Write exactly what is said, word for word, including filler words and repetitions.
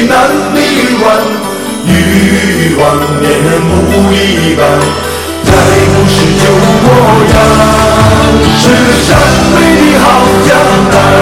难力挽，与往年不一般。再不是旧模样，是赞美你好江南。